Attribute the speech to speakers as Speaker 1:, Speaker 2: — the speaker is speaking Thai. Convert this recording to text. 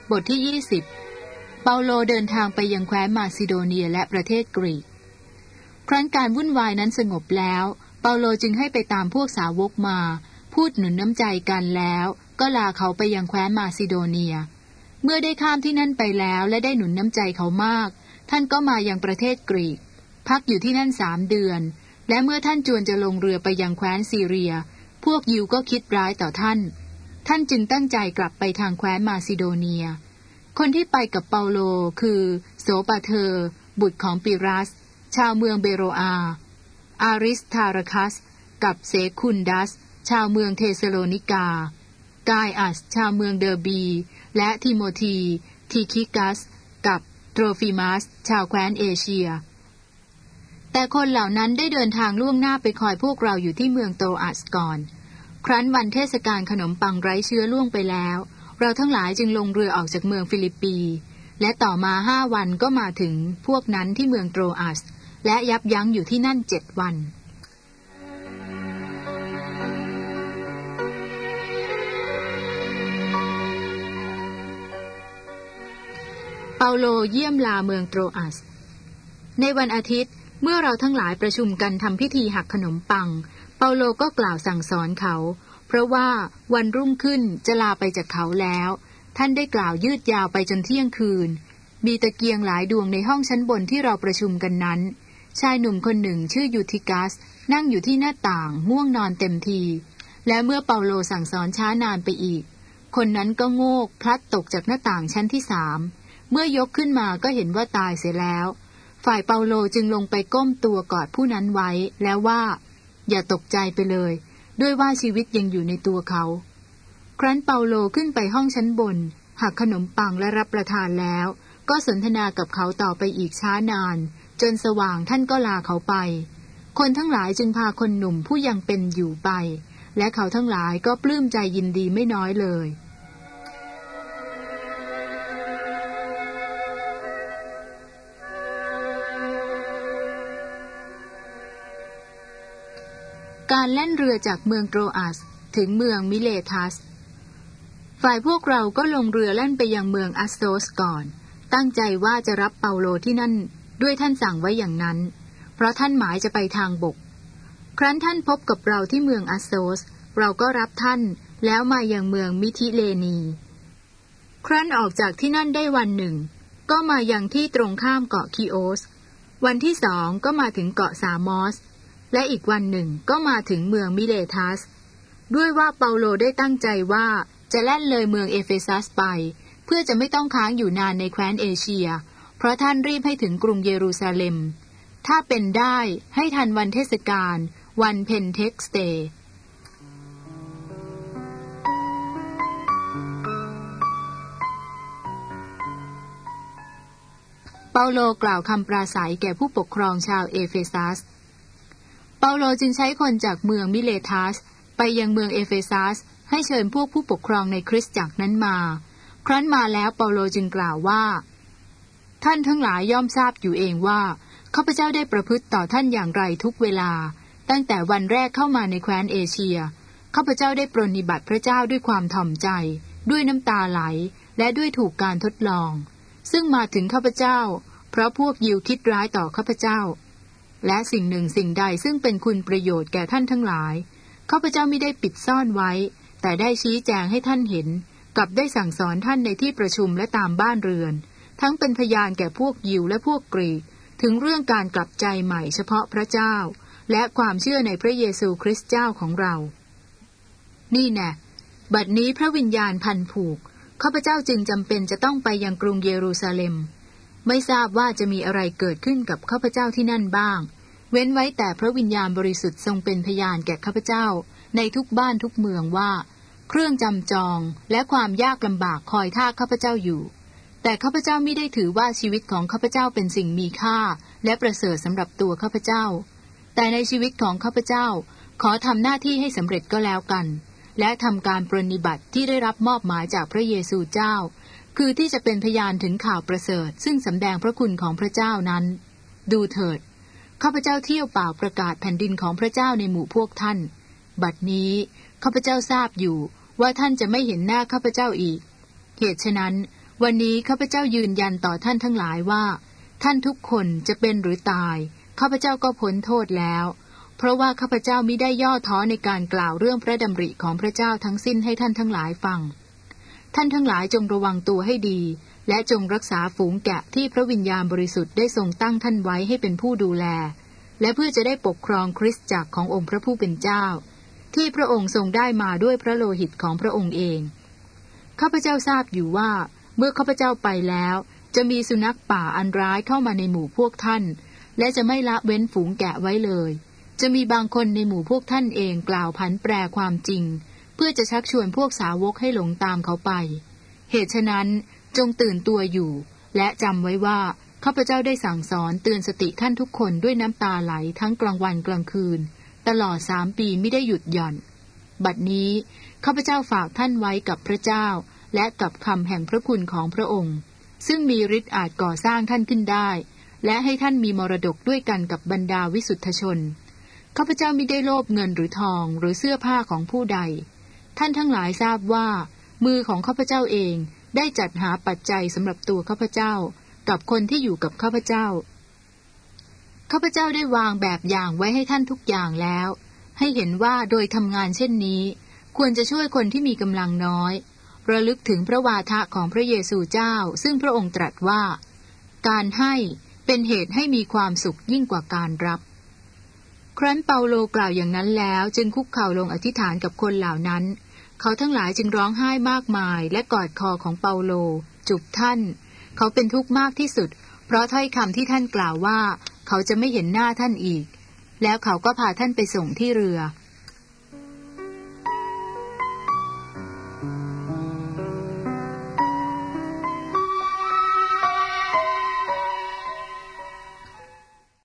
Speaker 1: บทที่20เปาโลเดินทางไปยังแคว้นมาซิโดเนียและประเทศกรีกครั้นการวุ่นวายนั้นสงบแล้วเปาโลจึงให้ไปตามพวกสาวกมาพูดหนุนน้ำใจกันแล้วก็ลาเขาไปยังแคว้นมาซิโดเนียเมื่อได้ข้ามที่นั่นไปแล้วและได้หนุนน้ำใจเขามากท่านก็มายังประเทศกรีกพักอยู่ที่นั่น3 เดือนและเมื่อท่านจวนจะลงเรือไปยังแคว้นซีเรียพวกยิวก็คิดร้ายต่อท่านจึงตั้งใจกลับไปทางแคว้นมาซิโดเนียคนที่ไปกับเปาโลคือโสปาเทอร์บุตรของปิรัสชาวเมืองเบโรอาริสทาราคัสกับเซคุนดัสชาวเมืองเทสโลนิกากายอัสชาวเมืองเดอร์บีและทิโมธีทีคิกัสกับโทรฟิมัสชาวแคว้นเอเชียแต่คนเหล่านั้นได้เดินทางล่วงหน้าไปคอยพวกเราอยู่ที่เมืองโตอัสก่อนครั้นวันเทศกาลขนมปังไร้เชื้อล่วงไปแล้วเราทั้งหลายจึงลงเรือออกจากเมืองฟิลิปปีและต่อมา5 วันก็มาถึงพวกนั้นที่เมืองโตรอัสและยับยั้งอยู่ที่นั่น7 วันเปาโลเยี่ยมลาเมืองโตรอัสในวันอาทิตย์เมื่อเราทั้งหลายประชุมกันทำพิธีหักขนมปังเปาโลก็กล่าวสั่งสอนเขาเพราะว่าวันรุ่งขึ้นจะลาไปจากเขาแล้วท่านได้กล่าวยืดยาวไปจนเที่ยงคืนมีตะเกียงหลายดวงในห้องชั้นบนที่เราประชุมกันนั้นชายหนุ่มคนหนึ่งชื่อยูทิกัสนั่งอยู่ที่หน้าต่างง่วงนอนเต็มทีและเมื่อเปาโลสั่งสอนช้านานไปอีกคนนั้นก็โงกพลัดตกจากหน้าต่างชั้นที่3เมื่อยกขึ้นมาก็เห็นว่าตายเสียแล้วฝ่ายเปาโลจึงลงไปก้มตัวกอดผู้นั้นไว้แล้วว่าอย่าตกใจไปเลยด้วยว่าชีวิตยังอยู่ในตัวเขาครั้นเปาโลขึ้นไปห้องชั้นบนหักขนมปังและรับประทานแล้วก็สนทนากับเขาต่อไปอีกช้านานจนสว่างท่านก็ลาเขาไปคนทั้งหลายจึงพาคนหนุ่มผู้ยังเป็นอยู่ไปและเขาทั้งหลายก็ปลื้มใจยินดีไม่น้อยเลยการแล่นเรือจากเมืองโตรอัสถึงเมืองมิเลทัสฝ่ายพวกเราก็ลงเรือแล่นไปยังเมืองอัสโซสก่อนตั้งใจว่าจะรับเปาโลที่นั่นด้วยท่านสั่งไว้อย่างนั้นเพราะท่านหมายจะไปทางบกครั้นท่านพบกับเราที่เมืองอัสโซสเราก็รับท่านแล้วมายังเมืองมิทิเลนีครั้นออกจากที่นั่นได้วันหนึ่งก็มายังที่ตรงข้ามเกาะคิโอสวันที่2ก็มาถึงเกาะซามอสและอีกวันหนึ่งก็มาถึงเมืองมิเลทัสด้วยว่าเปาโลได้ตั้งใจว่าจะแล่นเลยเมืองเอเฟซัสไปเพื่อจะไม่ต้องค้างอยู่นานในแคว้นเอเชียเพราะท่านรีบให้ถึงกรุงเยรูซาเล็มถ้าเป็นได้ให้ทันวันเทศกาลวันเพนเทคสเตย์เปาโลกล่าวคำปราศัยแก่ผู้ปกครองชาวเอเฟซัสเปาโลจึงใช้คนจากเมืองมิเลทัสไปยังเมืองเอเฟซัสให้เชิญพวกผู้ปกครองในคริสตจักรนั้นมาครั้นมาแล้วเปาโลจึงกล่าวว่าท่านทั้งหลายย่อมทราบอยู่เองว่าข้าพเจ้าได้ประพฤติต่อท่านอย่างไรทุกเวลาตั้งแต่วันแรกเข้ามาในแคว้นเอเชียข้าพเจ้าได้ปรนนิบัติพระเจ้าด้วยความถ่อมใจด้วยน้ำตาไหลและด้วยถูกการทดลองซึ่งมาถึงข้าพเจ้าเพราะพวกยิวคิดร้ายต่อข้าพเจ้าและสิ่งหนึ่งสิ่งใดซึ่งเป็นคุณประโยชน์แก่ท่านทั้งหลายข้าพเจ้าไม่ได้ปิดซ่อนไว้แต่ได้ชี้แจงให้ท่านเห็นกับได้สั่งสอนท่านในที่ประชุมและตามบ้านเรือนทั้งเป็นพยานแก่พวกยิวและพวกกรีกถึงเรื่องการกลับใจใหม่เฉพาะพระเจ้าและความเชื่อในพระเยซูคริสต์เจ้าของเรานี่แน่บัดนี้พระวิญญาณพันผูกข้าพเจ้าจึงจำเป็นจะต้องไปยังกรุงเยรูซาเล็มไม่ทราบว่าจะมีอะไรเกิดขึ้นกับข้าพเจ้าที่นั่นบ้างเว้นไว้แต่พระวิญญาณบริสุทธิ์ทรงเป็นพยานแก่ข้าพเจ้าในทุกบ้านทุกเมืองว่าเครื่องจำจองและความยากลำบากคอยท่าข้าพเจ้าอยู่แต่ข้าพเจ้ามิได้ถือว่าชีวิตของข้าพเจ้าเป็นสิ่งมีค่าและประเสริฐสำหรับตัวข้าพเจ้าแต่ในชีวิตของข้าพเจ้าขอทำหน้าที่ให้สำเร็จก็แล้วกันและทำการปรนนิบัติที่ได้รับมอบหมายจากพระเยซูเจ้าคือที่จะเป็นพยานถึงข่าวประเสริฐซึ่งสำแดงพระคุณของพระเจ้านั้นดูเถิดข้าพเจ้าเที่ยวเปล่าประกาศแผ่นดินของพระเจ้าในหมู่พวกท่านบัดนี้ข้าพเจ้าทราบอยู่ว่าท่านจะไม่เห็นหน้าข้าพเจ้าอีกเหตุฉะนั้นวันนี้ข้าพเจ้ายืนยันต่อท่านทั้งหลายว่าท่านทุกคนจะเป็นหรือตายข้าพเจ้าก็พ้นโทษแล้วเพราะว่าข้าพเจ้ามิได้ย่อท้อในการกล่าวเรื่องพระดำริของพระเจ้าทั้งสิ้นให้ท่านทั้งหลายฟังท่านทั้งหลายจงระวังตัวให้ดีและจงรักษาฝูงแกะที่พระวิญญาณบริสุทธิ์ได้ทรงตั้งท่านไว้ให้เป็นผู้ดูแลและเพื่อจะได้ปกครองคริสตจักรขององค์พระผู้เป็นเจ้าที่พระองค์ทรงได้มาด้วยพระโลหิตของพระองค์เองข้าพเจ้าทราบอยู่ว่าเมื่อข้าพเจ้าไปแล้วจะมีสุนัขป่าอันร้ายเข้ามาในหมู่พวกท่านและจะไม่ละเว้นฝูงแกะไว้เลยจะมีบางคนในหมู่พวกท่านเองกล่าวผันแปรความจริงเพื่อจะชักชวนพวกสาวกให้หลงตามเขาไปเหตุฉะนั้นจงตื่นตัวอยู่และจำไว้ว่าข้าพเจ้าได้สั่งสอนเตือนสติท่านทุกคนด้วยน้ำตาไหลทั้งกลางวันกลางคืนตลอด3 ปีไม่ได้หยุดหย่อนบัดนี้ข้าพเจ้าฝากท่านไว้กับพระเจ้าและกับคำแห่งพระคุณของพระองค์ซึ่งมีฤทธิ์อาจก่อสร้างท่านขึ้นได้และให้ท่านมีมรดกด้วยกันกับบรรดาวิสุทธชนข้าพเจ้ามิได้โลภเงินหรือทองหรือเสื้อผ้าของผู้ใดท่านทั้งหลายทราบว่ามือของข้าพเจ้าเองได้จัดหาปัจจัยสำหรับตัวข้าพเจ้ากับคนที่อยู่กับข้าพเจ้าข้าพเจ้าได้วางแบบอย่างไว้ให้ท่านทุกอย่างแล้วให้เห็นว่าโดยทำงานเช่นนี้ควรจะช่วยคนที่มีกำลังน้อยระลึกถึงพระวาทะของพระเยซูเจ้าซึ่งพระองค์ตรัสว่าการให้เป็นเหตุให้มีความสุขยิ่งกว่าการรับครั้นเปาโลกล่าวอย่างนั้นแล้วจึงคุกเข่าลงอธิษฐานกับคนเหล่านั้นเขาทั้งหลายจึงร้องไห้มากมายและกอดคอของเปาโลจูบท่านเขาเป็นทุกข์มากที่สุดเพราะถ้อยคำที่ท่านกล่าวว่าเขาจะไม่เห็นหน้าท่านอีกแล้วเขาก็พาท่านไปส่งที่เรือ